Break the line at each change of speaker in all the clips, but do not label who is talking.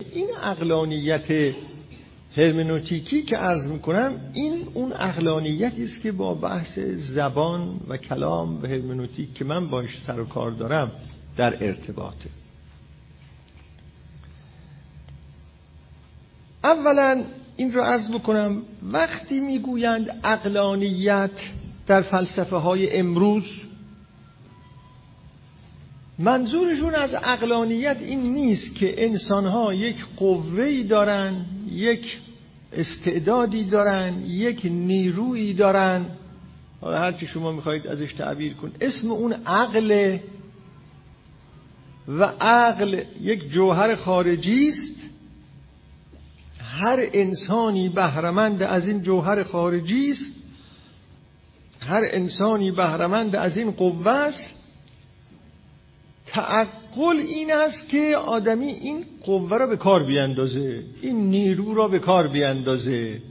این عقلانیت هرمنوتیکی که عرض میکنم، این اون عقلانیتی است که با بحث زبان و کلام و هرمنوتیک که من باش سر و کار دارم در ارتباطه. اولا این رو عرض بکنم، وقتی میگویند عقلانیت در فلسفه های امروز، منظورشون از عقلانیت این نیست که انسان‌ها یک قوه‌ای دارن، یک استعدادی دارن، یک نیرویی دارن، حالا هر چی شما میخواید ازش تعبیر کن، اسم اون عقل، و عقل یک جوهر خارجی است. هر انسانی بهره‌مند از این جوهر خارجی است، هر انسانی بهره‌مند از این قوه است. تعقل این است که آدمی این قوه را به کار بیندازه، این نیرو را به کار بیندازه،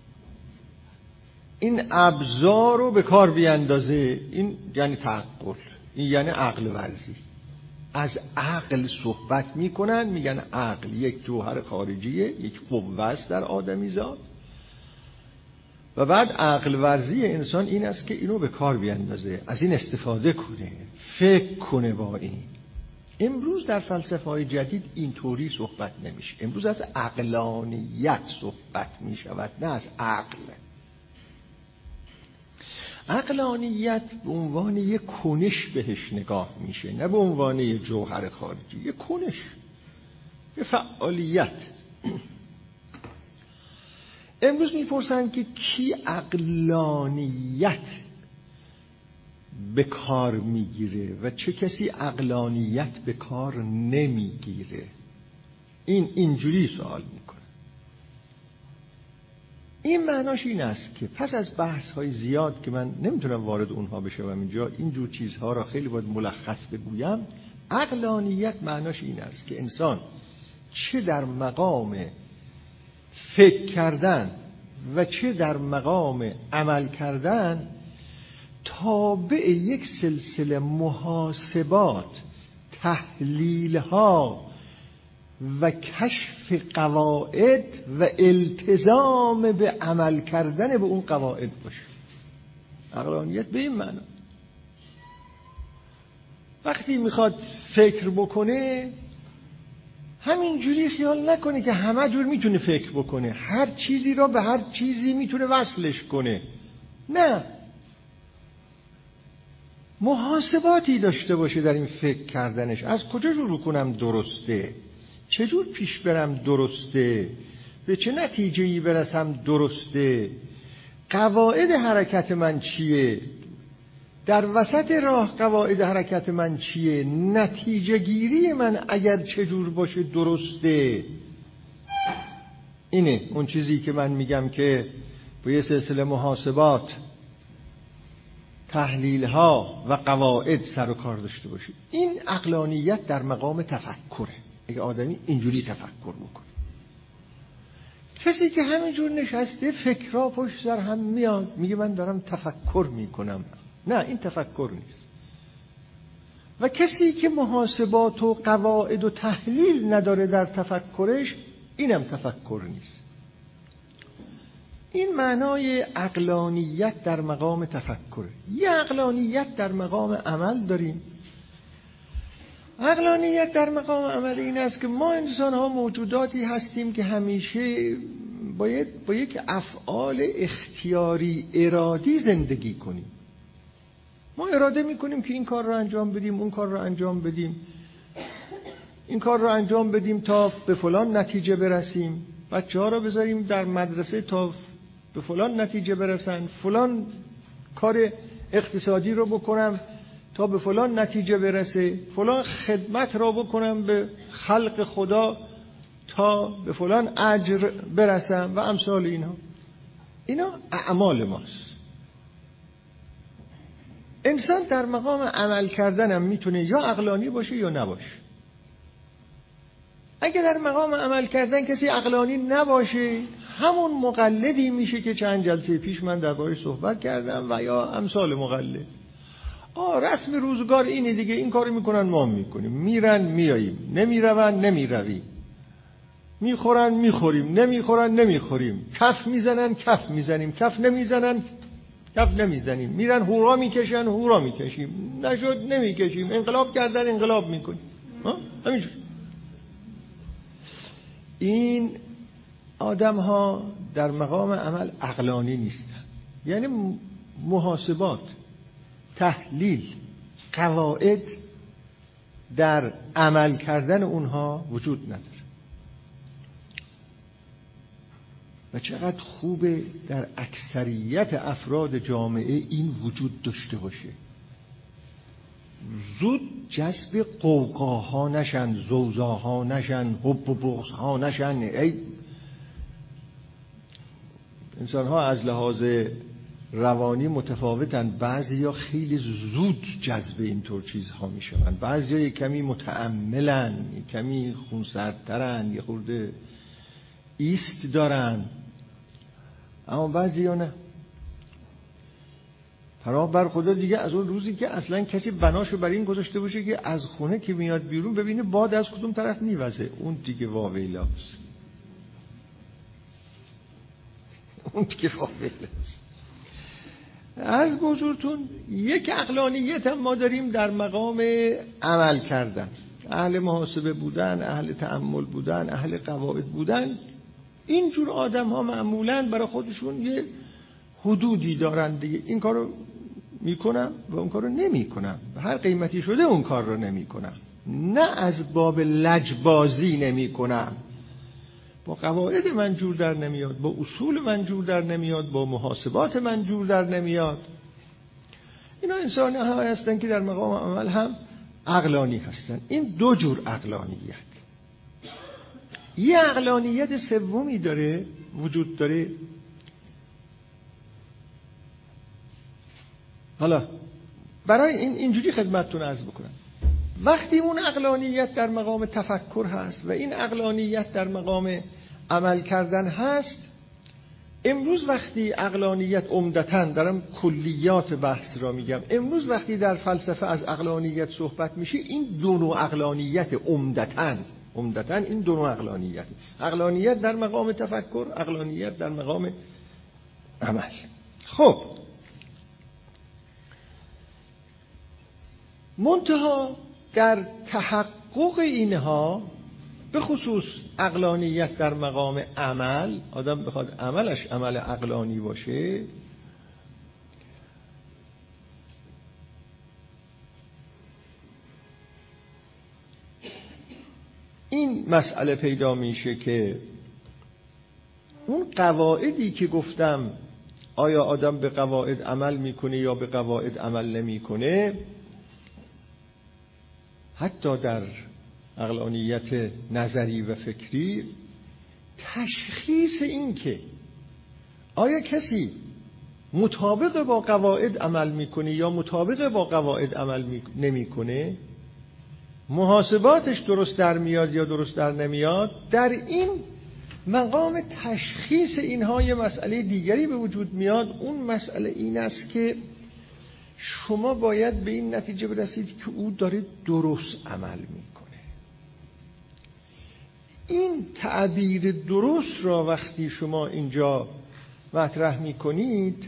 این ابزار رو به کار بیندازه. این یعنی تعقل، این یعنی عقل ورزی. از عقل صحبت میکنن، میگن عقل یک جوهر خارجیه، یک قوه است در آدمیزاد، و بعد عقل ورزی انسان این است که اینو به کار بیندازه، از این استفاده کنه، فکر کنه با این. امروز در فلسفه های جدید اینطوری صحبت نمیشه. امروز از عقلانیت صحبت میشود، نه از عقل. عقلانیت به عنوان یک کنش بهش نگاه میشه، نه به عنوان یک جوهر خارجی. یک کنش، یک فعالیت. امروز میپرسن که کی عقلانیت به کار میگیره و چه کسی عقلانیت به کار نمیگیره. اینجوری سوال میکنه. این معناش این است که پس از بحث های زیاد که من نمیتونم وارد اونها بشم اینجا، اینجور چیزها را خیلی باید ملخص بگویم. عقلانیت معناش این است که انسان چه در مقام فکر کردن و چه در مقام عمل کردن تابع یک سلسله محاسبات، تحلیل‌ها و کشف قواعد و التزام به عمل کردن به اون قواعد باشه. عقلانیت به این معنی. وقتی میخواد فکر بکنه همینجوری خیال نکنه که همه جور میتونه فکر بکنه، هر چیزی را به هر چیزی میتونه وصلش کنه. نه، محاسباتی داشته باشه در این فکر کردنش. از کجا شروع کنم درسته، چجور پیش برم درسته، به چه نتیجه‌ای برسم درسته، قواعد حرکت من چیه، در وسط راه قواعد حرکت من چیه، نتیجه گیری من اگر چجور باشه درسته. اینه اون چیزی که من میگم که با یه سلسله محاسبات، تحلیل ها و قواعد سر و کار داشته باشه. این عقلانیت در مقام تفکره. اگه آدمی اینجوری تفکر بکنه، کسی که همینجور نشسته فکرها پشت سر هم میاد میگه من دارم تفکر میکنم، نه، این تفکر نیست. و کسی که محاسبات و قواعد و تحلیل نداره در تفکرش، اینم تفکر نیست. این معنای عقلانیت در مقام تفکر. یه عقلانیت در مقام عمل داریم. عقلانیت در مقام عمل این است که ما انسان ها موجوداتی هستیم که همیشه باید با یک افعال اختیاری ارادی زندگی کنیم. ما اراده میکنیم که این کار رو انجام بدیم، اون کار رو انجام بدیم، این کار رو انجام بدیم تا به فلان نتیجه برسیم، بچه ها رو بذاریم در مدرسه تا به فلان نتیجه برسن، فلان کار اقتصادی رو بکنم تا به فلان نتیجه برسه، فلان خدمت را بکنم به خلق خدا تا به فلان اجر برسم و امثال اینها. اینا اعمال ماست. انسان در مقام عمل کردن هم میتونه یا عقلانی باشه یا نباشه. اگه در مقام عمل کردن کسی عقلانی نباشه، همون مقلدی میشه که چند جلسه پیش من دربارش صحبت کردم و یا امثال مقلد. رسم روزگار اینه دیگه، این کارو میکنن ما میکنیم، میرن میاییم، نمیرون نمیرویم. میخورن میخوریم، نمیخورن نمیخوریم، کف میزنن کف میزنیم، کف نمیزنن کف نمیزنیم، میرن هورا میکشن هورا میکشیم، نشد نمیکشیم، انقلاب کردن انقلاب میکنیم. همینجور. این آدم ها در مقام عمل عقلانی نیستن، یعنی محاسبات، تحلیل، قواعد در عمل کردن اونها وجود نداره. و چقدر خوبه در اکثریت افراد جامعه این وجود داشته باشه، زود جذب قوقاها نشن، زوزاها نشن، حب و بغضها نشن. انسان ها از لحاظ روانی متفاوتن، بعضیا خیلی زود جذب اینطور چیزها میشن، بعضیا یک کمی متأملن، یک کمی خونسردترن، یه خورده ایست دارن، اما بعضیا نه. پناه بر خدا دیگه از اون روزی که اصلا کسی بناشو بر این گذاشته باشه که از خونه که میاد بیرون ببینه باد از کدوم طرف میوزه، اون دیگه واویلاست، اون دیگه واویلاست. از بزرگتون یک عقلانیت هم ما داریم در مقام عمل کردن، اهل محاسبه بودن، اهل تأمل بودن، اهل قواعد بودن. اینجور آدم ها معمولاً برای خودشون یه حدودی دارن دیگه، این کارو میکنم و اون کارو نمیکنم، هر قیمتی شده اون کار رو نمیکنم، نه از باب لجبازی نمیکنم، با قواعد من جور در نمیاد، با اصول من جور در نمیاد، با محاسبات من جور در نمیاد. اینا انسان ها هستن که در مقام عمل هم عقلانی هستن. این دو جور عقلانیت. یه عقلانیت سومی داره، وجود داره. حالا برای اینجوری خدمتتون عرض بکنم، وقتی اون عقلانیت در مقام تفکر هست و این عقلانیت در مقام عمل کردن هست، امروز وقتی عقلانیت عمدتاً، دارم کلیات بحث را میگم، امروز وقتی در فلسفه از عقلانیت صحبت میشه، این دو نوع عقلانیت عمدتاً این دو نوع عقلانیت در مقام تفکر، عقلانیت در مقام عمل. خب منتها در تحقق اینها، به خصوص عقلانیت در مقام عمل، آدم بخواد عملش عمل عقلانی باشه، این مسئله پیدا میشه که اون قواعدی که گفتم، آیا آدم به قواعد عمل میکنه یا به قواعد عمل نمیکنه، حتی در عقلانیت نظری و فکری، تشخیص این که آیا کسی مطابق با قواعد عمل میکنه یا مطابق با قواعد عمل نمیکنه، محاسباتش درست در میاد یا درست در نمیاد، در این مقام تشخیص اینها یه مسئله دیگری به وجود میاد. اون مسئله این است که شما باید به این نتیجه برسید که او داره درست عمل میکنه. این تعبیر درست را وقتی شما اینجا مطرح میکنید،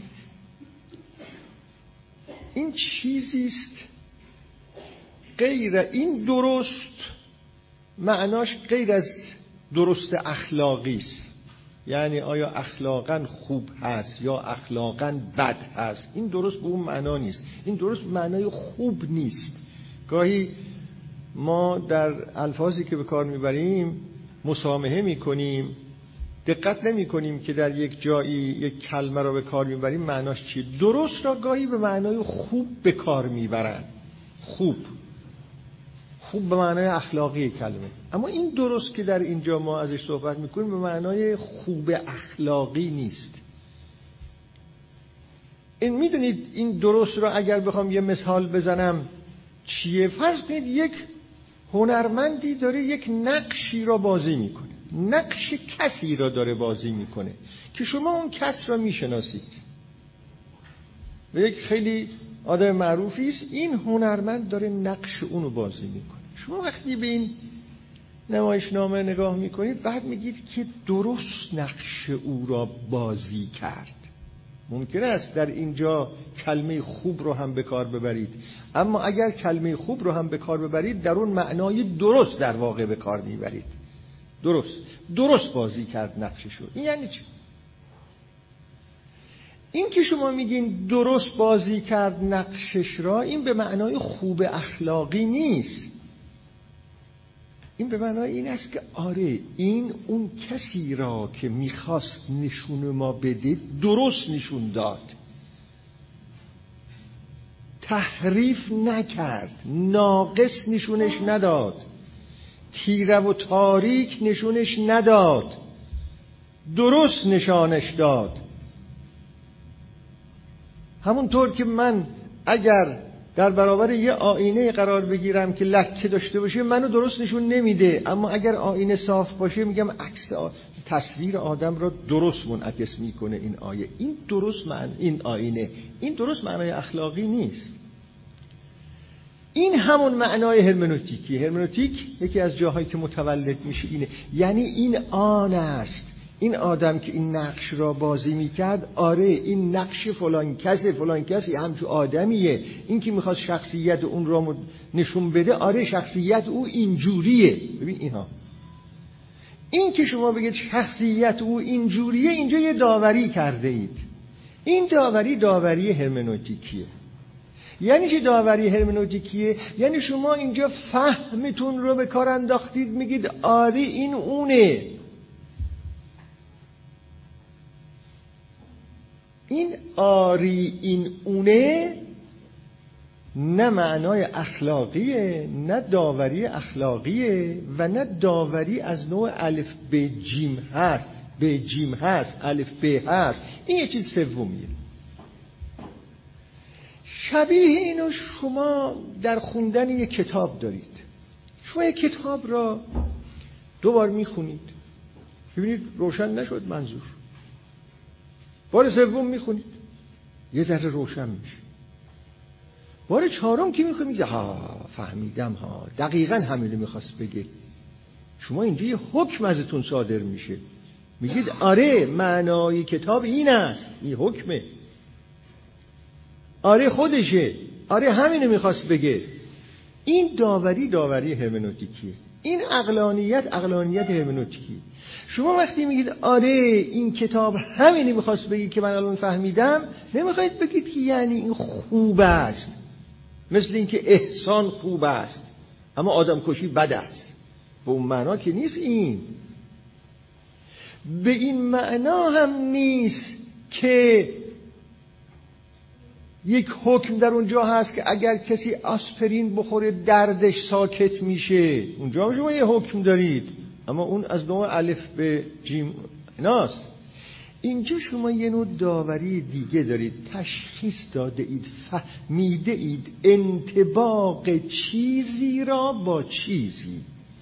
این چیزی است غیر این درست، معناش غیر از درست اخلاقی است. یعنی آیا اخلاقاً خوب هست یا اخلاقاً بد هست، این درست به اون معنا نیست. این درست معنای خوب نیست. گاهی ما در الفاظی که به کار میبریم مسامحه میکنیم، دقت نمیکنیم که در یک جایی یک کلمه رو به کار میبریم معناش چیه. درست را گاهی به معنای خوب به کار میبرن، خوب به معنای اخلاقی کلمه، اما این درست که در اینجا ما ازش صحبت میکنیم به معنای خوب اخلاقی نیست. این میدونید این درست را اگر بخوام یه مثال بزنم چیه؟ فرض کنید یک هنرمندی داره یک نقشی را بازی میکنه، نقش کسی را داره بازی میکنه که شما اون کس را میشناسید و یک خیلی آدم معروفی است، این هنرمند داره نقش اونو بازی میکنه. شما وقتی به این نمایشنامه نگاه میکنید بعد میگید که درست نقش او را بازی کرد. ممکن است در اینجا کلمه خوب رو هم به کار ببرید، اما اگر کلمه خوب رو هم به کار ببرید در اون معنای درست در واقع به کار میبرید. درست بازی کرد نقششو. این یعنی چی؟ این که شما میگین درست بازی کرد نقشش را، این به معنای خوب اخلاقی نیست. این به معنای این است که آره این اون کسی را که میخواست نشون ما بده درست نشون داد، تحریف نکرد، ناقص نشونش نداد، تیره و تاریک نشونش نداد، درست نشانش داد. همونطور که من اگر در برابر یه آینه قرار بگیرم که لکه داشته باشه منو درست نشون نمیده، اما اگر آینه صاف باشه میگم عکس تصویر آدم را درست منعکس میکنه این آیه. این درست این آینه این درست معنای اخلاقی نیست. این همون معنای هرمنوتیکی. هرمنوتیک یکی از جاهایی که متولد میشه اینه، یعنی این آن است. این آدم که این نقش را بازی میکرد، آره این نقش فلان کسی همچو آدمیه. این که میخواست شخصیت اون را نشون بده، آره شخصیت او اینجوریه. ببین اینها، این که شما بگید شخصیت او اینجوریه، اینجا یه داوری کرده اید. این داوری هرمنوتیکیه. یعنی چه داوری هرمنوتیکیه؟ یعنی شما اینجا فهمتون رو به کار انداختید، میگید آره این اونه. این آری این اونه نه معنای اخلاقیه، نه داوری اخلاقیه و نه داوری از نوع الف به جیم هست، به جیم هست، الف به هست. این یه چیز سومیه. شبیه اینو شما در خوندن یک کتاب دارید. شما یک کتاب را 2 بار میخونید، ببینید روشن نشد منظور. بار 3 میخونید یه ذره روشن میشه. بار 4 که میخونید میگه فهمیدم دقیقاً همین رو میخواست بگه. شما اینجا یه حکم ازتون صادر میشه، میگید آره معنای کتاب این است، این حکمه، آره خودشه، آره همینو میخواست بگه. این داوری هرمنوتیکیه. این عقلانیت هرمنوتیکی. شما وقتی میگید آره این کتاب همینی میخواست بگی که من الان فهمیدم، نمیخواید بگید که یعنی این خوب است، مثل این که احسان خوب است اما آدم کشی بد است. به اون معنا که نیست. این به این معنا هم نیست که یک حکم در اونجا هست که اگر کسی آسپرین بخوره دردش ساکت میشه. اونجا هم شما یه حکم دارید، اما اون از نوع الف به جیم ناست. اینجا شما یه نوع داوری دیگه دارید. تشخیص داده اید، فهمیده اید انطباق چیزی را با چیزی.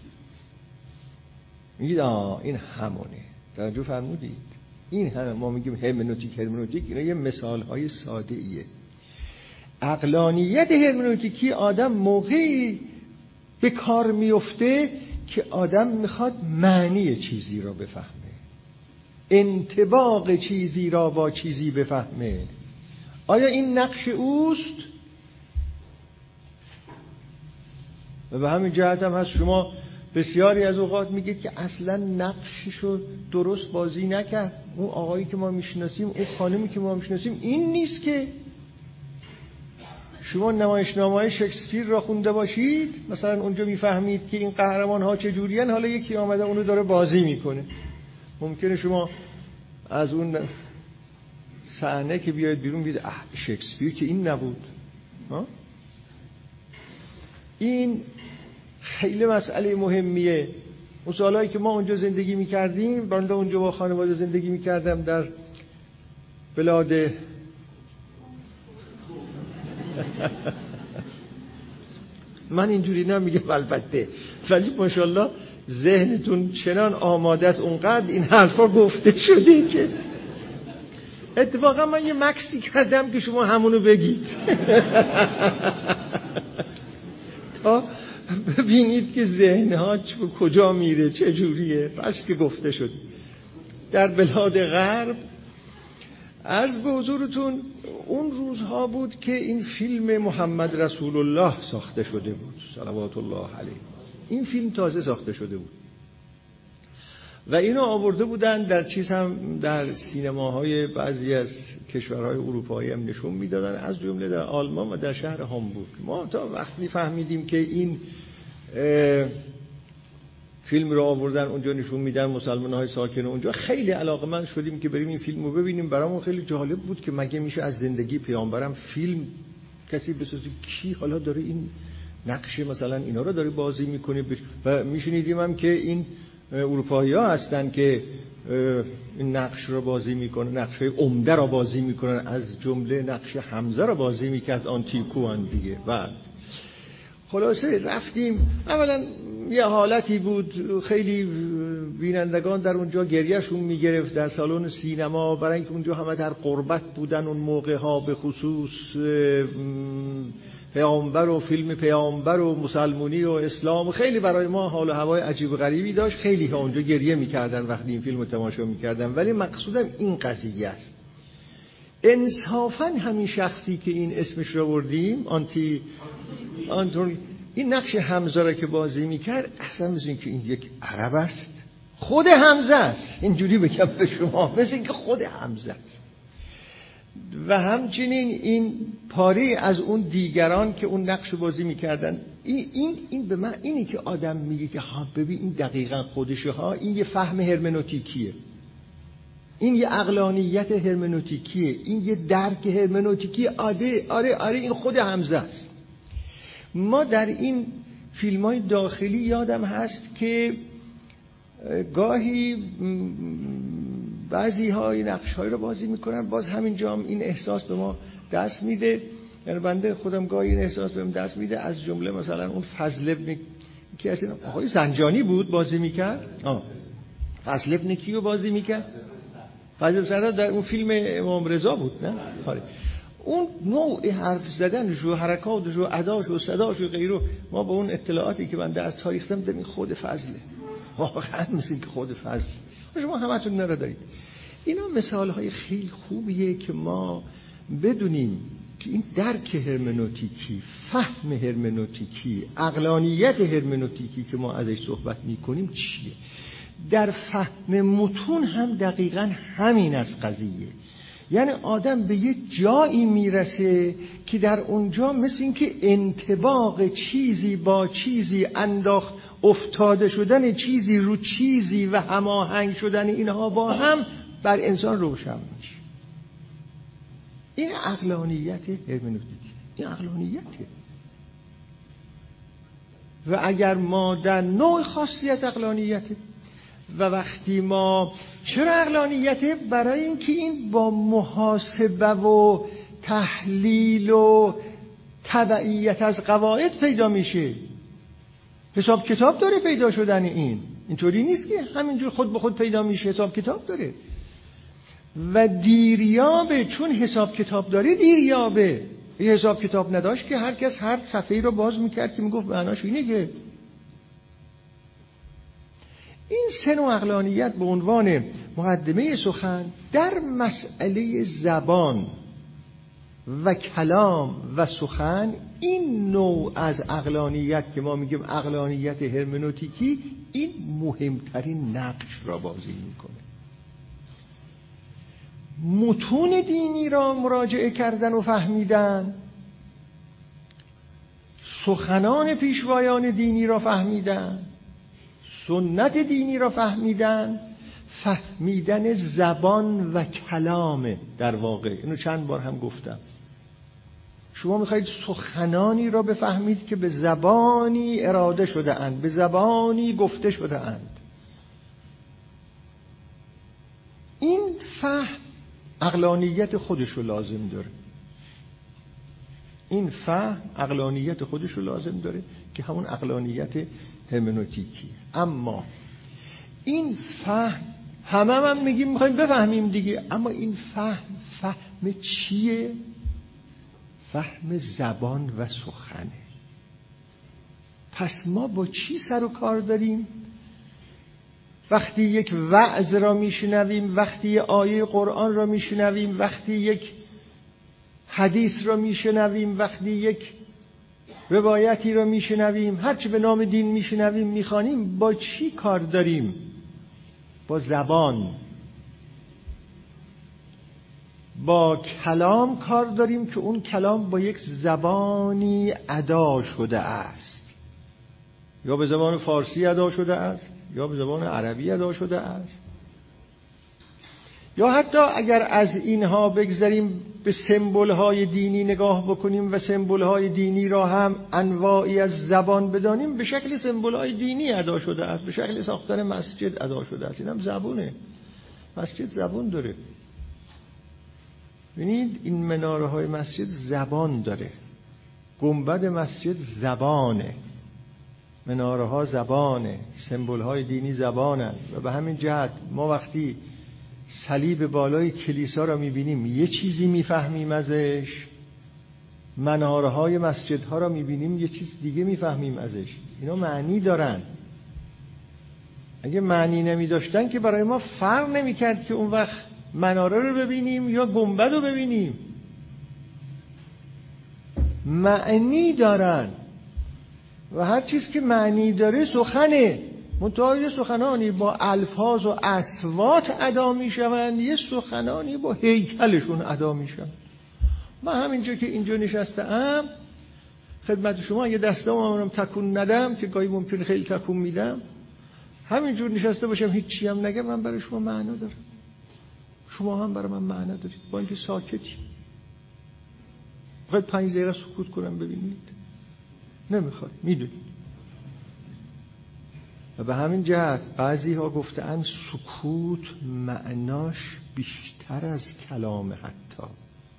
میگید این همونه. توجه فرمودید؟ این همه ما میگیم هرمنوتیک. اینا یه مثال های ساده ایه. عقلانیت هرمنوتیکی آدم موقعی به کار میفته که آدم میخواد معنی چیزی را بفهمه، انطباق چیزی را با چیزی بفهمه. آیا این نقش اوست؟ و به همین جهت هم هست شما بسیاری از اوقات میگید که اصلا نقششو درست بازی نکرد. اون آقایی که ما میشناسیم، اون خانمی که ما میشناسیم این نیست. که شما نمایشنامه‌های شکسپیر را خونده باشید، مثلا اونجا میفهمید که این قهرمان ها چجورین، حالا یکی آمده اونو داره بازی میکنه. ممکنه شما از اون صحنه که بیاید بیرون بید شکسپیر که این نبود. این خیلی مسئله مهمیه. اون سالهایی که ما اونجا زندگی میکردیم، بنده اونجا با خانواده زندگی میکردم در بلاد من اینجوری نمیگم البته، ولی ماشاءالله ذهنتون چنان آماده است، اونقدر این حرفا گفته شده که اتفاقا من یه مکسی کردم که شما همونو بگید تا ببینید که ذهنها به کجا میره، چه جوریه. پس که گفته شد در بلاد غرب، عرض به حضورتون اون روزها بود که این فیلم محمد رسول الله ساخته شده بود صلوات الله علیه. این فیلم تازه ساخته شده بود و اینو آورده بودن در سینماهای بعضی از کشورهای اروپایی هم نشون میدادن، از جمله در آلمان و در شهر هامبورگ. ما تا وقتی فهمیدیم که این فیلم رو آوردن اونجا نشون میدن، مسلمان‌های ساکن اونجا خیلی علاقه‌مند شدیم که بریم این فیلم رو ببینیم. برامون خیلی جالب بود که مگه میشه از زندگی پیامبرم فیلم کسی بسازه؟ کی حالا داره این نقش مثلا اینا رو داره بازی میکنه؟ و میشنیدیم هم که این اروپایی‌ها هستن که این نقش رو بازی میکنن، نقش عمده رو بازی میکنن، از جمله نقش حمزه رو بازی میکرد آنتیکوان دیگه. و خلاصه رفتیم، اولا یه حالتی بود، خیلی بینندگان در اونجا گریهشون میگرفت در سالن سینما، برای اینکه اونجا همه در غربت بودن اون موقع ها، به خصوص پیامبر و فیلم پیامبر و مسلمونی و اسلام خیلی برای ما حال و هوای عجیب و غریبی داشت. خیلی ها اونجا گریه میکردن وقتی این فیلم رو تماشا میکردن. ولی مقصودم این قضیه است، انصافاً همین شخصی که این اسمش رو بردیم این نقش حمزه را که بازی میکرد، اصلا مثل این که این یک عرب است، خود حمزه است، اینجوری بگم به شما، مثل این که خود حمزه است. و همچنین این پاره از اون دیگران که اون نقش بازی میکردن، این به من اینی که آدم میگه که ها ببین این دقیقاً خودشه ها، این یه فهم هرمنوتیکیه، این یه عقلانیت هرمنوتیکیه، این یه درک هرمنوتیکی. آره این خود حمزه است. ما در این فیلم‌های داخلی یادم هست که گاهی بعضی های نقش‌های رو بازی میکنن، باز همینجا هم این احساس به ما دست میده، یعنی بنده خودم گاهی این احساس بهم دست میده. از جمله مثلا اون فضل ابن که از این آقای زنجانی بود بازی میکرد، فضل ابن کیو بازی میکرد؟ فضل ابن در اون فیلم امام رضا بود، نه؟ آره. اون نوع حرف زدنش و حرکاتش و اداش و صداش و غیره، ما با اون اطلاعاتی که بنده از تاریخ دارم این خود فضله، واقعا مثل که خود فضل. شما همتون اینا رو دارید. اینا مثالهای خیلی خوبیه که ما بدونیم که این درک هرمنوتیکی، فهم هرمنوتیکی، عقلانیت هرمنوتیکی که ما ازش صحبت میکنیم چیه. در فهم متون هم دقیقاً همین از قضیه. یعنی آدم به یه جایی میرسه که در اونجا مثل این که انطباق چیزی با چیزی انداخت، افتاده شدن چیزی رو چیزی و هماهنگ شدن اینها با هم بر انسان روشن میشه. این عقلانیت هرمنوتیکی، این عقلانیته. و اگر ما در نوع خاصی از عقلانیته، و وقتی ما چرا عقلانیته؟ برای اینکه این با محاسبه و تحلیل و تبعیت از قواعد پیدا میشه. حساب کتاب داره پیدا شدن اینطوری نیست که همینجور خود به خود پیدا میشه، حساب کتاب داره و دیریابه. چون حساب کتاب داره دیریابه. یه حساب کتاب نداشت که هر کس هر صفحه‌ای رو باز میکرد که میگفت معناش اینه که این سه نوع عقلانیت به عنوان مقدمه سخن در مسئله زبان و کلام و سخن، این نوع از عقلانیت که ما میگیم عقلانیت هرمنوتیکی، این مهمترین نقش را بازی میکنه. متون دینی را مراجعه کردن و فهمیدن، سخنان پیشوایان دینی را فهمیدن، سنت دینی را فهمیدن، فهمیدن زبان و کلامه. در واقع اینو چند بار هم گفتم، شما میخواید سخنانی را بفهمید که به زبانی اراده شده اند، به زبانی گفته شده اند. این فهم عقلانیت خودش رو لازم داره. این فهم عقلانیت خودش رو لازم داره که همون عقلانیت هرمنوتیکی. اما این فهم همه میگیم میخوایم بفهمیم دیگه، اما این فهم چیه؟ فهم زبان و سخنه. پس ما با چی سر و کار داریم؟ وقتی یک وعظ را میشنویم، وقتی یک آیه قرآن را میشنویم، وقتی یک حدیث را میشنویم، وقتی یک روایتی را میشنویم، هرچی به نام دین میشنویم میخوانیم، با چی کار داریم؟ با زبان، با کلام کار داریم که اون کلام با یک زبانی ادا شده است، یا به زبان فارسی ادا شده است، یا به زبان عربی ادا شده است، یا حتی اگر از اینها بگذریم به سمبول‌های دینی نگاه بکنیم و سمبول‌های دینی را هم انواعی از زبان بدانیم، به شکل سمبول‌های دینی ادا شده است، به شکل ساختن مسجد ادا شده است. این هم زبونه. مسجد زبان داره. ببینید این مناره‌های مسجد زبان داره. گنبد مسجد زبانه. مناره‌ها زبانه. سمبول‌های دینی زبانن و به همین جهت ما وقتی صلیب بالای کلیسا را می‌بینیم یه چیزی می‌فهمیم ازش، مناره‌های مسجدها را می‌بینیم یه چیز دیگه می‌فهمیم ازش. اینا معنی دارن. اگه معنی نمی‌داشتن که برای ما فرق نمی‌کرد که اون وقت مناره رو ببینیم یا گنبد رو ببینیم. معنی دارن و هر چیز که معنی داره سخنه. منتها یه سخنانی با الفاظ و اصوات ادا میشوند، یه سخنانی با هیکلشون ادا میشوند. من همینجا که اینجا نشستم خدمت شما، اگه دستامو تکون ندم که گاهی ممکنه خیلی تکون میدم، همینجور نشسته باشم هیچی هم نگم، من برای شما معنا دارم، شما هم برای من معنا دارید، با اینکه ساکتی. بخواید 5 دقیقه سکوت کنم ببینید؟ نمیخواد، میدونید. و به همین جهت بعضی ها گفتن سکوت معناش بیشتر از کلام. حتی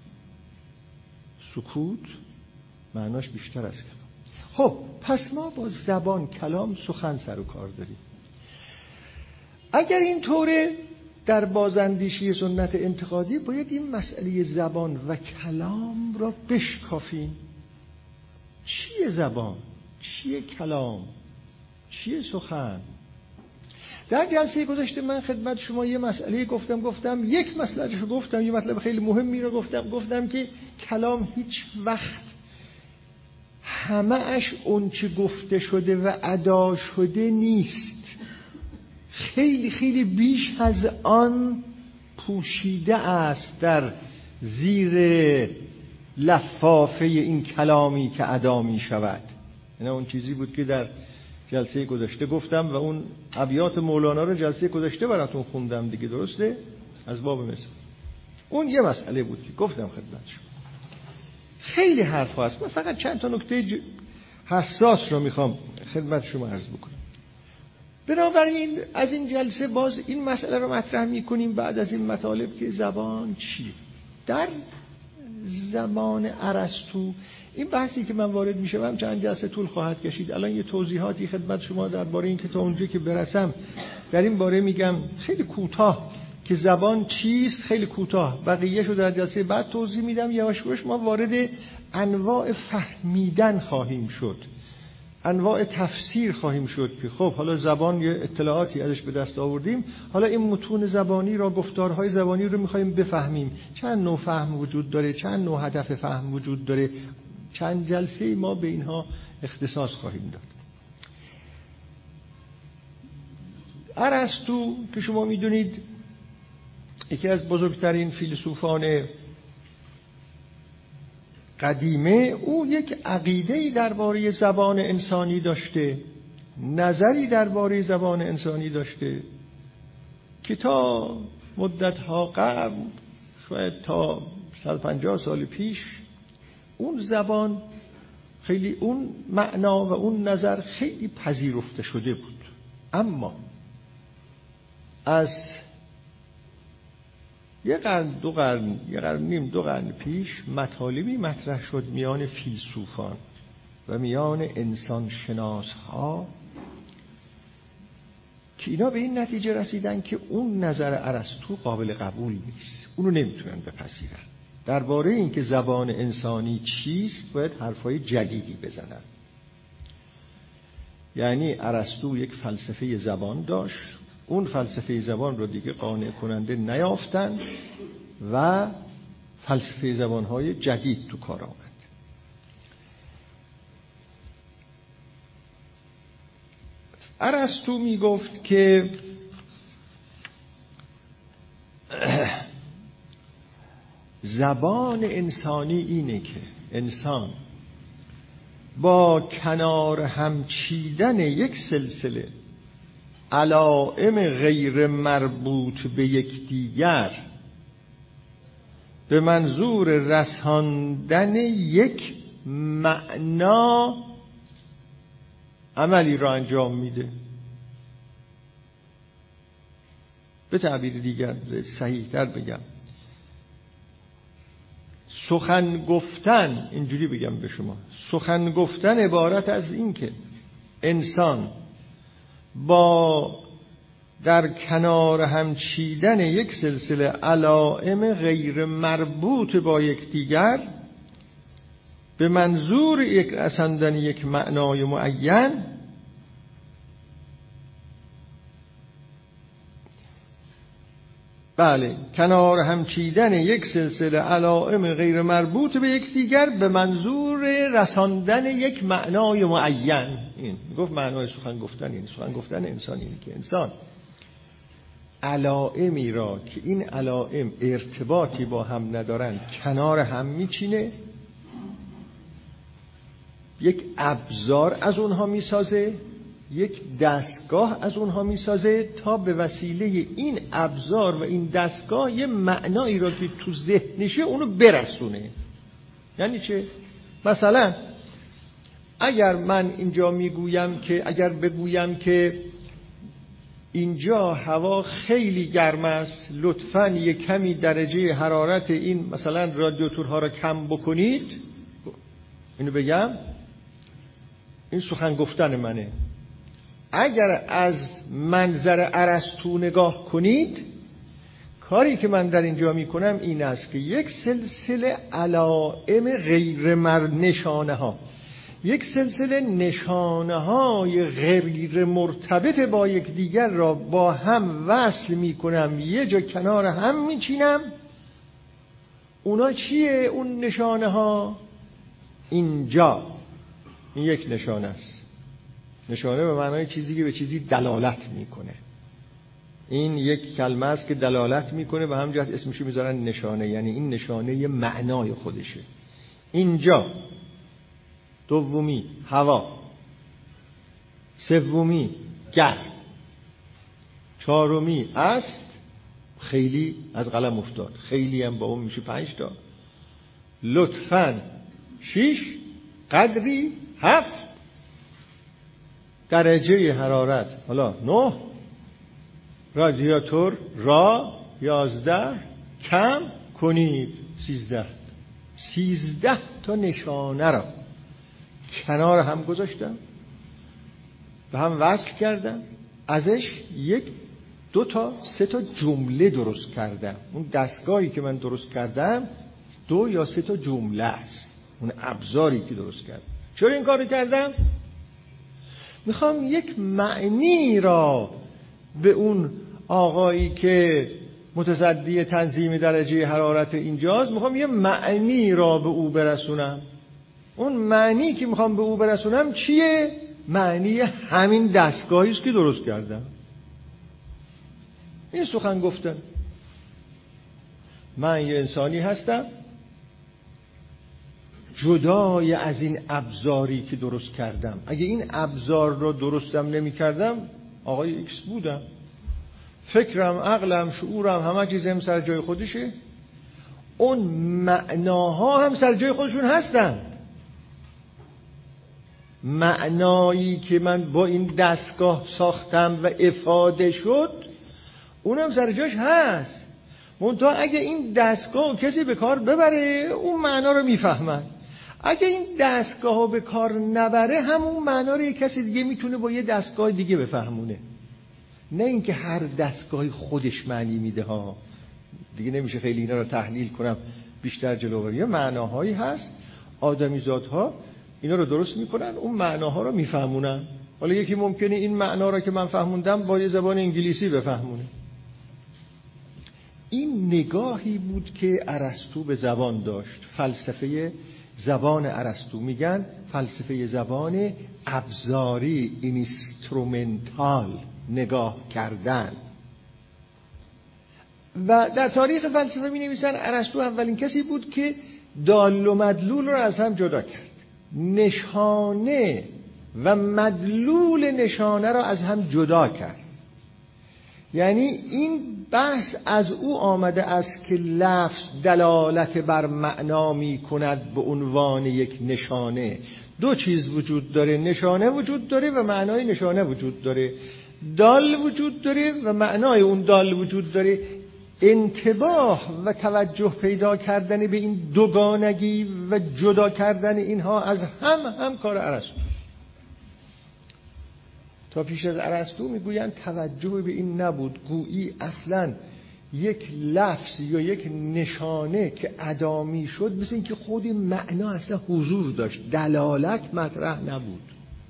سکوت معناش بیشتر از کلام. خب پس ما با زبان، کلام، سخن سر و کار داریم. اگر این طوره در بازاندیشی سنت انتقادی باید این مسئله زبان و کلام را بشکافیم. چیه زبان؟ چیه کلام؟ چیه سخن؟ در جلسه گذشته من خدمت شما یه مسئله گفتم یک مسئله‌شو گفتم، یه مطلب خیلی مهمی رو گفتم که کلام هیچ وقت همه‌اش اون چه گفته شده و ادا شده نیست. خیلی خیلی بیش از آن پوشیده است در زیر لفافه این کلامی که ادا می شود. این اون چیزی بود که در جلسه گذشته گفتم و اون ابیات مولانا رو جلسه گذشته براتون خوندم دیگه، درسته؟ از باب مثال. اون یه مسئله بود که گفتم خدمت شما. خیلی حرف هست، من فقط چند تا نکته حساس رو میخوام خدمت شما عرض بکنم. بنابراین از این جلسه باز این مسئله رو مطرح میکنیم بعد از این مطالب که زبان چی؟ در زمان ارسطو این بحثی که من وارد میشم چند جلسه طول خواهد کشید. الان یه توضیحاتی خدمت شما درباره این که تا اونجا که برسم در این باره میگم خیلی کوتاه که زبان چیست، خیلی کوتاه. بقیه‌شو در جلسه بعد توضیح میدم. یواش یواش ما وارد انواع فهمیدن خواهیم شد، انواع تفسیر خواهیم شد که خب حالا زبان یه اطلاعاتی ازش به دست آوردیم، حالا این متون زبانی را، گفتارهای زبانی رو میخوایم بفهمیم. چند نوع فهم وجود داره، چند نوع هدف فهم وجود داره. چند جلسه ما به اینها اختصاص خواهیم داد. ارسطو که شما میدونید یکی از بزرگترین فیلسوفان قدیمه، او یک عقیده‌ای درباره زبان انسانی داشته، نظری درباره زبان انسانی داشته که تا مدت‌ها قبل، شاید تا 150 سال پیش، اون زبان خیلی، اون معنا و اون نظر خیلی پذیرفته شده بود. اما از یه قرن، دو قرن، یه قرن نیم، 2 قرن پیش مطالبی مطرح شد میان فیلسوفان و میان انسان شناس ها که اینا به این نتیجه رسیدن که اون نظر ارسطو قابل قبول نیست، اونو نمیتونن بپذیرن. درباره این که زبان انسانی چیست باید حرفای جدیدی بزنن. یعنی ارسطو یک فلسفه زبان داشت، اون فلسفه زبان رو دیگه قانع کننده نیافتن و فلسفه زبان‌های جدید تو کار آمد. ارسطو میگفت که زبان انسانی اینه که انسان با کنار هم چیدن یک سلسله علائم غیر مربوط به یکدیگر به منظور رساندن یک معنا عملی را انجام میده. به تعبیر دیگر صحیح‌تر بگم، سخن گفتن، اینجوری بگم به شما، سخن گفتن عبارت از این که انسان با در کنار هم چیدن یک سلسله علائم غیر مربوط با یکدیگر به منظور یک رساندن یک معنای معین بله کنار هم چیدن یک سلسله علائم غیر مربوط به یکدیگر به منظور رساندن یک معنای معین. این گفت معنای سخن گفتن، یعنی سخن گفتن انسان اینه که انسان علائمی را که این علائم ارتباطی با هم ندارن کنار هم میچینه، یک ابزار از اونها میسازه، یک دستگاه از اونها میسازه تا به وسیله این ابزار و این دستگاه یه معنایی را که تو ذهنشه اونو برسونه. یعنی چه؟ مثلا اگر من اینجا میگویم که اگر بگویم که اینجا هوا خیلی گرم است، لطفاً یک کمی درجه حرارت این مثلا رادیاتورها را کم بکنید، اینو بگم، این سخن گفتن منه. اگر از منظر ارسطو نگاه کنید، کاری که من در اینجا میکنم این است که یک سلسله علائم غیر نشانه ها، یک سلسله نشانه های غیر مرتبط با یک دیگر را با هم وصل میکنم، یه جا کنار هم میچینم. اونا چیه اون نشانه ها؟ اینجا این یک نشانه است. نشانه به معنای چیزی که به چیزی دلالت میکنه. این یک کلمه است که دلالت میکنه و همجهت اسمشو میذارن نشانه، یعنی این نشانه معنای خودشه. اینجا دومی هوا، سومی گرم، چهارمی است خیلی از قلم افتاد، خیلی هم با اون میشه 5 تا، لطفاً 6، قدری 7، درجه حرارت حالا 9، رادیاتور را 11 کم کنید 13 تا نشانه را کنار هم گذاشتم، به هم وصل کردم، ازش 1، 2 تا 3 تا جمله درست کردم. اون دستگاهی که من درست کردم 2 یا 3 تا جمله است، اون ابزاری که درست کردم. چرا این کارو کردم؟ میخوام یک معنی را به اون آقایی که متصدی تنظیم درجه حرارت اینجاست، میخوام یه معنی را به او برسونم. اون معنی که میخوام به او برسونم چیه؟ معنی همین دستگاهی است که درست کردم. این سخن گفتن. من یه انسانی هستم، جدای از این ابزاری که درست کردم. اگه این ابزار رو درستم نمی کردم آقای ایکس بودم. فکرم، عقلم، شعورم، همه چیزم سر جای خودشه. اون معناها هم سر جای خودشون هستن. معنایی که من با این دستگاه ساختم و افاده شد اونم سر جاش هست. منتها اگه این دستگاه کسی به کار ببره اون معنا رو میفهمن. اگه این دستگاه رو به کار نبره همون معنا رو یک کسی دیگه میتونه با یه دستگاه دیگه بفهمونه. نه اینکه هر دستگاهی خودش معنی میده ها. دیگه نمیشه خیلی اینا رو تحلیل کنم بیشتر جلو بریم. یه معناهایی هست، آدمیزادها اینا رو درست میکنن، اون معناها رو میفهمونن. حالا یکی ممکنه این معنا را که من فهموندم با یه زبان انگلیسی بفهمونه. این نگاهی بود که ارسطو به زبان داشت. فلسفه زبان ارسطو، میگن فلسفه زبان ابزاری، اینسترومنتال نگاه کردن. و در تاریخ فلسفه می نویسن ارسطو اولین کسی بود که دال و مدلول رو از هم جدا کرد. نشانه و مدلول نشانه رو از هم جدا کرد. یعنی این بحث از او آمده است که لفظ دلالت بر معنا می کند به عنوان یک نشانه. دو چیز وجود داره، نشانه وجود داره و معنای نشانه وجود داره. دال وجود داره و معنای اون دال وجود داره. انتباه و توجه پیدا کردن به این دوگانگی و جدا کردن اینها از هم کار ارسطو. تا پیش از ارسطو میگویند توجه به این نبود، گویی اصلا یک لفظ یا یک نشانه که ادا میشد مثل این که خود معنا اصلا حضور داشت، دلالت مطرح نبود.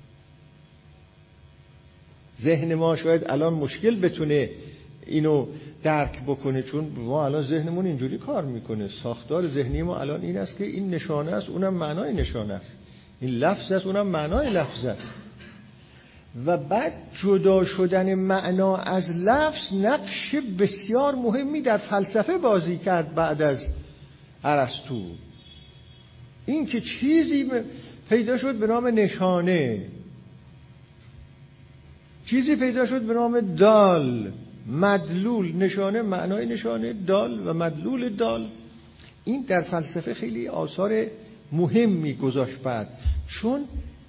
ذهن ما شاید الان مشکل بتونه اینو درک بکنه، چون ما الان ذهنمون اینجوری کار میکنه. ساختار ذهنی ما الان این است که این نشانه است، اونم معنای نشانه است، این لفظ است، اونم معنای لفظ است. و بعد جدا شدن معنا از لفظ نقش بسیار مهمی در فلسفه بازی کرد بعد از ارسطو. این که چیزی پیدا شد به نام نشانه، چیزی پیدا شد به نام دال، مدلول، نشانه معنای نشانه، دال و مدلول دال. این در فلسفه خیلی آثار مهمی گذاشت بعد، چون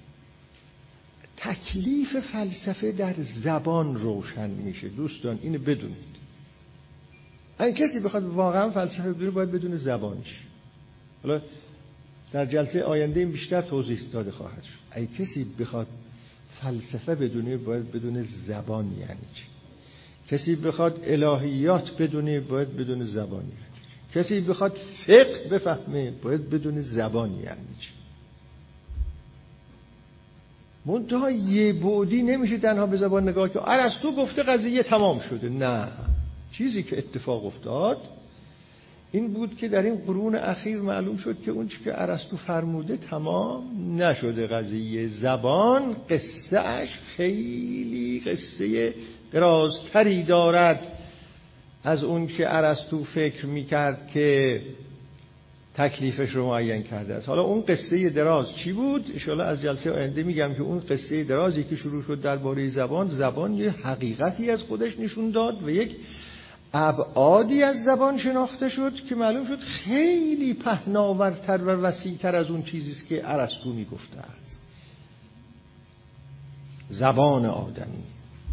تکلیف فلسفه در زبان روشن میشه. دوستان اینو بدونید، اگه کسی بخواد واقعا فلسفه بدونه باید بدونه زبانش. حالا در جلسه آینده این بیشتر توضیح داده خواهد شد. اگه کسی بخواد فلسفه بدونه باید بدونه زبان یعنی چی. کسی بخواد الهیات بدونه باید بدونه زبان یعنی چی. کسی بخواد فقه بفهمه باید بدونه زبان یعنی چی. منتها یه بعدی نمیشه تنها به زبان نگاه که ارسطو گفته قضیه تمام شده. نه، چیزی که اتفاق افتاد این بود که در این قرون اخیر معلوم شد که اون چیزی که ارسطو فرموده تمام نشده. قضیه زبان قصه اش خیلی قصه درازتری دارد از اون که ارسطو فکر میکرد که تکلیفش رو معین کرده است. حالا اون قصه دراز چی بود؟ ان شاءالله از جلسه آینده میگم که اون قصه درازی که شروع شد درباره زبان یه حقیقتی از خودش نشون داد و یک ابعادی از زبان شناخته شد که معلوم شد خیلی پهناورتر و وسیع‌تر از اون چیزی است که ارسطو میگفته است. زبان آدمی.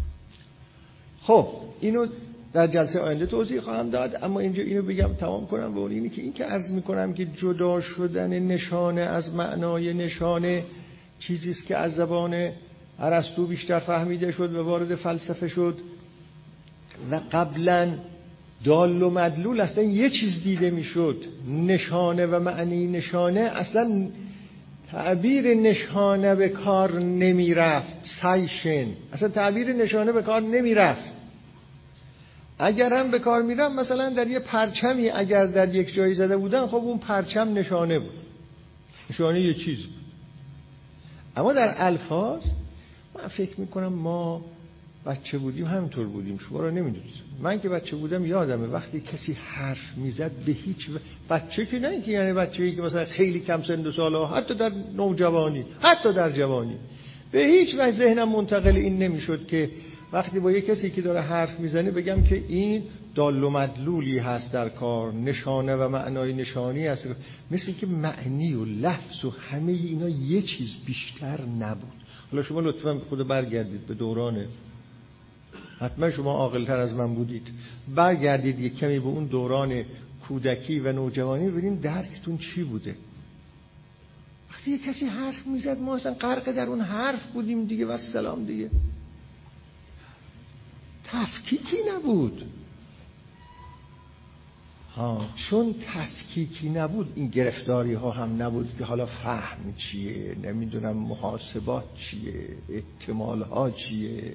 خب اینو در جلسه آینده توضیح خواهم داد، اما اینجا اینو بگم تمام کنم و اون اینی که این که عرض میکنم که جدا شدن نشانه از معنای نشانه چیزی است که از زبان ارسطو بیشتر فهمیده شد و وارد فلسفه شد و قبلا دال و مدلول اصلا یه چیز دیده میشد. نشانه و معنی نشانه اصلا تعبیر نشانه به کار نمی رفت. سایشن اصلا تعبیر نشانه به کار نمی رفت. اگر هم به کار میرم مثلا در یه پرچمی اگر در یک جایی زده بودن خب اون پرچم نشانه بود، نشانه یه چیز بود. اما در الفاظ من فکر میکنم ما بچه بودیم همینطور بودیم، شما را نمیدونید. من که بچه بودم یادمه وقتی کسی حرف میزد به هیچ بچه که نه که یعنی بچه‌ای که مثلا خیلی کم سن و ساله، حتی در نوجوانی حتی در جوانی، به هیچ وجه ذهنم منتقل این نمیشد که وقتی با یه کسی که داره حرف میزنه بگم که این دال و مدلولی هست در کار، نشانه و معنای نشانی هست. مثل که معنی و لفظ و همه اینا یه چیز بیشتر نبود. حالا شما لطفاً خود برگردید به دوران، حتما شما عاقل‌تر از من بودید، برگردید یک کمی به اون دوران کودکی و نوجوانی ببینید درکتون چی بوده. وقتی یه کسی حرف میزد ما اصلا غرق در اون حرف بودیم دیگه و سلام دیگه. تفکیکی نبود. چون تفکیکی نبود، این گرفتاری ها هم نبود که حالا فهم چیه، نمیدونم محاسبات چیه، احتمال ها چیه،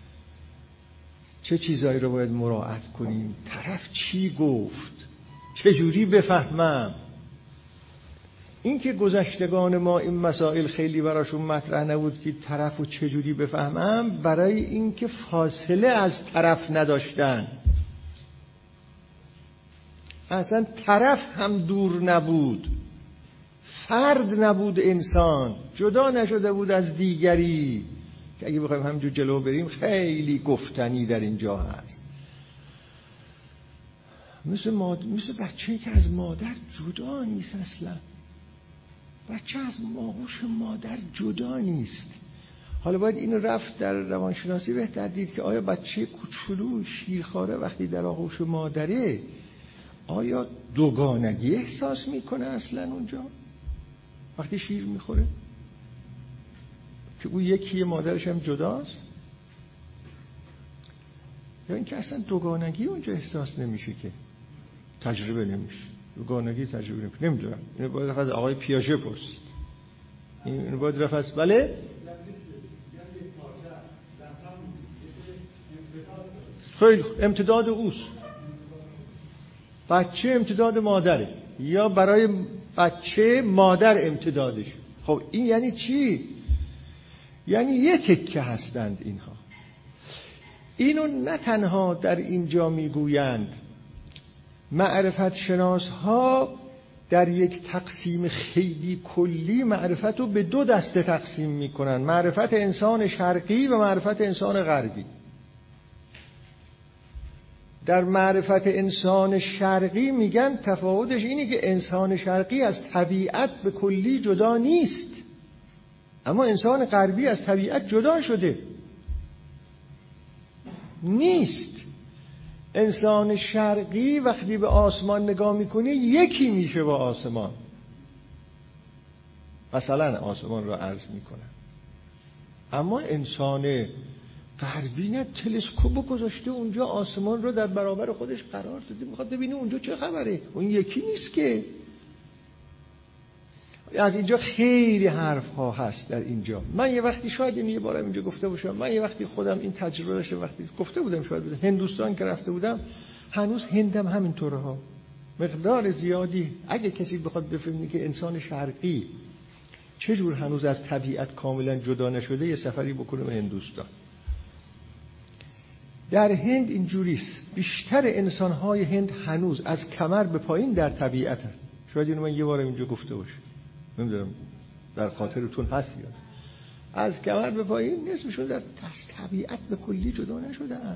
چه چیزایی رو باید مراعات کنیم، طرف چی گفت، چجوری بفهمم. این که گذشتگان ما این مسائل خیلی براشون مطرح نبود که طرفو چجوری بفهمم، برای این که فاصله از طرف نداشتن، اصلا طرف هم دور نبود، فرد نبود، انسان جدا نشده بود از دیگری، که اگه بخوایم همینجور جلو بریم خیلی گفتنی در اینجا هست. مثل بچه‌ای که از مادر جدا نیست، اصلا بچه از آغوش مادر جدا نیست. حالا باید اینو رفت در روانشناسی بهتر دید که آیا بچه کوچولو شیرخواره وقتی در آغوش مادره آیا دوگانگی احساس میکنه اصلا اونجا وقتی شیر میخوره، که او یکی مادرش هم جداست، یا اینکه اصلا دوگانگی اونجا احساس نمیشه، که تجربه نمیشه دوگانگی، تجربه نمیشه. نمیدونم، اینو باید رفت از آقای پیاژه پرسید، اینو باید رفت از بله خیلی امتداد اوست، بچه امتداد مادره، یا برای بچه مادر امتدادش. خب این یعنی چی؟ یعنی یک تکه هستند اینها. اینو نه تنها در اینجا میگویند، معرفت شناس ها در یک تقسیم خیلی کلی معرفت رو به دو دسته تقسیم میکنن: معرفت انسان شرقی و معرفت انسان غربی. در معرفت انسان شرقی میگن تفاوتش اینه که انسان شرقی از طبیعت به کلی جدا نیست، اما انسان غربی از طبیعت جدا شده نیست. انسان شرقی وقتی به آسمان نگاه میکنه یکی میشه با آسمان، مثلا آسمان رو عرض میکنه. اما انسان غربی نه، تلسکوپ گذاشته اونجا، آسمان رو در برابر خودش قرار داده، میخواد ببینه اونجا چه خبره، اون یکی نیست که. از اینجا خیلی حرف ها هست در اینجا. من یه وقتی شاید یه بارم اینجا گفته باشم، من یه وقتی خودم این تجربه داشتم، وقتی گفته بودم شاید بودم هندوستان که رفته بودم، هنوز هندم همینطوره ها، مقدار زیادی. اگه کسی بخواد بفهمه که انسان شرقی چجور هنوز از طبیعت کاملا جدا نشده، یه سفری بکنه به هندوستان. در هند اینجوریست، بیشتر انسان‌های هند هنوز از کمر به پایین در طبیعت هست. شاید اینو من یه بارم اینجا گفته باشم، نمیدونم در خاطرتون هست یا از کمر به پایین نصفشون در طبیعت به کلی جدا نشدن.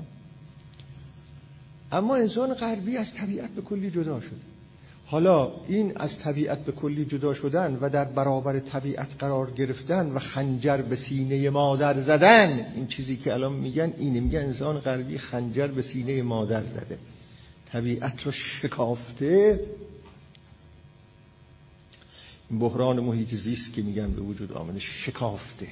اما انسان غربی از طبیعت به کلی جدا شده. حالا این از طبیعت به کلی جدا شدن و در برابر طبیعت قرار گرفتن و خنجر به سینه مادر زدن، این چیزی که الان میگن اینه، میگن انسان غربی خنجر به سینه مادر زده، طبیعت رو شکافته. این بحران محیط زیست که میگن به وجود آمده، شکافته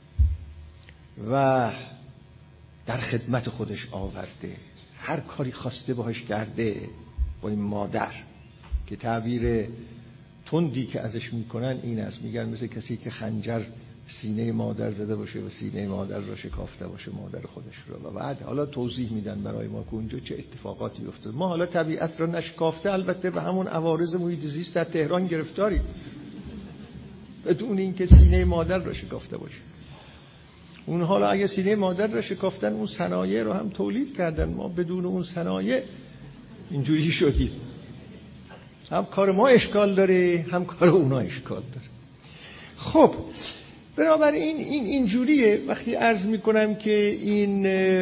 و در خدمت خودش آورده، هر کاری خواسته باهاش کرده با این مادر، که تعبیر تندی که ازش میکنن این است، میگن مثل کسی که خنجر سینه مادر زده باشه و سینه مادر رو شکافته باشه، مادر خودش رو. و بعد حالا توضیح میدن برای ما که اونجا چه اتفاقاتی افتاد. ما حالا طبیعت رو نشکافته، البته به همون عوارض محیط زیست در تهران گرفتاری، بدون اینکه سینه مادر رو شکافته باشه. اون حالا اگه سینه مادر رو شکافتن، اون صنایع رو هم تولید کردن، ما بدون اون صنایع اینجوری شدیم. هم کار ما اشکال داره، هم کار اونا اشکال داره. خب بنابراین این اینجوریه. وقتی عرض میکنم که این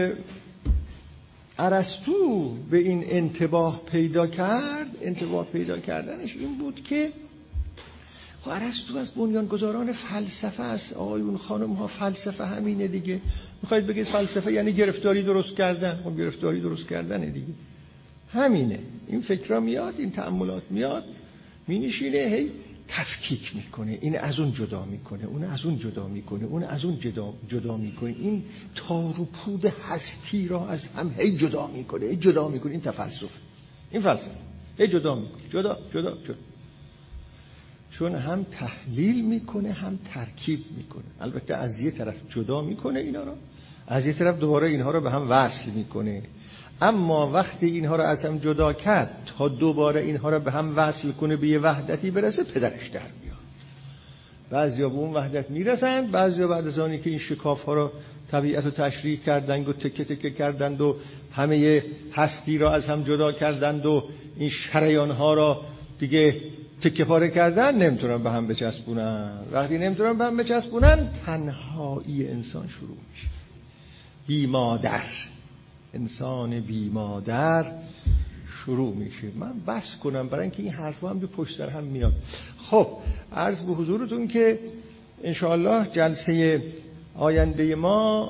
ارسطو به این انتباه پیدا کرد، انتباه پیدا کردنش این بود که ارسطو از بنیانگذاران فلسفه است. آقایون خانم ها، فلسفه همینه دیگه. میخواید بگید فلسفه یعنی گرفتاری درست کردن؟ خب گرفتاری درست کردنه دیگه، همینه. این فکرها میاد، این تأملات میاد، مینشینه، هی تفکیک میکنه، این از اون جدا میکنه، اون از اون جدا میکنه، اون از اون جدا میکنه، این تار و پود هستی را از هم هی جدا میکنه، این تفلسف، این فلسفه. جدا میکنه، جدا. چون هم تحلیل میکنه هم ترکیب میکنه. البته از یه طرف جدا میکنه اینا رو، از یه طرف دوباره اینها رو به هم وصل میکنه. اما وقتی اینها رو از هم جدا کرد تا دوباره اینها رو به هم وصل کنه به یه وحدتی برسه، پدرش در میاد. بعضیا به اون وحدت میرسن، بعضیا بعد از آنی که این شکاف ها رو طبیعت رو تشریح کردند و تکه تکه کردند و همه هستی را از هم جدا کردند و این شریان ها را دیگه تکه پاره کردن، نمیتونن به هم بچسبونن. وقتی نمیتونن به هم بچسبونن، تنهایی انسان شروع میشه. بی مادر، انسان بی مادر شروع میشه. من بس کنم برای اینکه این حرفا هم به پشت سر هم میاد. خب عرض به حضورتون که انشاءالله جلسه آینده ما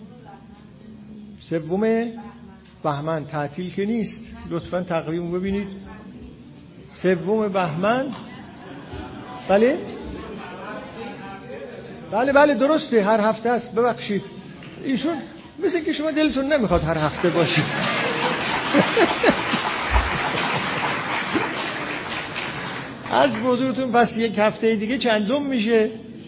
3 بهمن، تعطیل که نیست، لطفاً تقویم ببینید. 3 بهمن. بله درسته، هر هفته است. ببخشید ایشون مثل که شما دلتون نمیخواد هر هفته باشید. عرض به حضورتون پس 1 هفته دیگه چندم میشه؟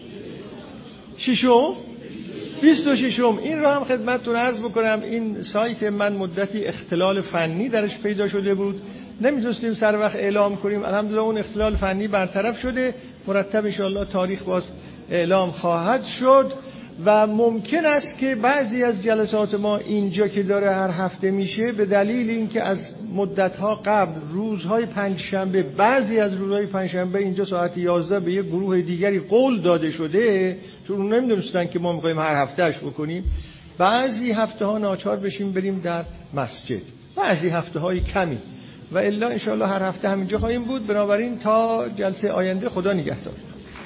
6م 26م. این رو هم خدمتتون عرض بکنم، این سایت من مدتی اختلال فنی درش پیدا شده بود، نمیتونستیم سر وقت اعلام کنیم. الحمدلله اون اختلال فنی برطرف شده، مرتب انشاءالله تاریخ باز اعلام خواهد شد و ممکن است که بعضی از جلسات ما اینجا که داره هر هفته میشه، به دلیل اینکه از مدت‌ها قبل روزهای پنجشنبه، بعضی از روزهای پنجشنبه اینجا ساعت 11 به یک گروه دیگری قول داده شده، چون اون نمیدونستن که ما می‌خوایم هر هفتهش بکنیم، بعضی هفته‌ها ناچار بشیم بریم در مسجد، بعضی هفته‌های کمی، و الا انشاءالله هر هفته همینجا خواهیم بود. بنابراین تا جلسه آینده خدا نگهدار.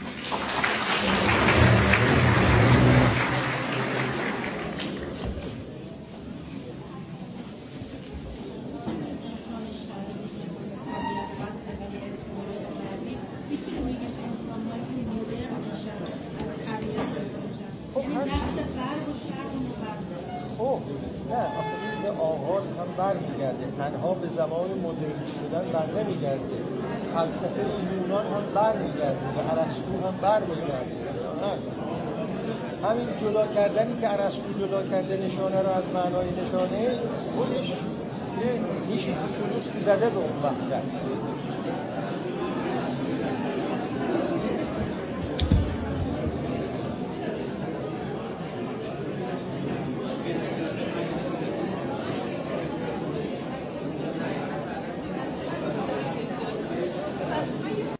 تنها به زمان مدرن شدن بر نمیگرده، فلسفه یونان هم بر میگرده و ارسطو هم بر میگرده. همین جدا کردنی که ارسطو جدا کرده نشانه رو از معنای نشانه، خودش یه نیشی شروعی زده به اون وحدت.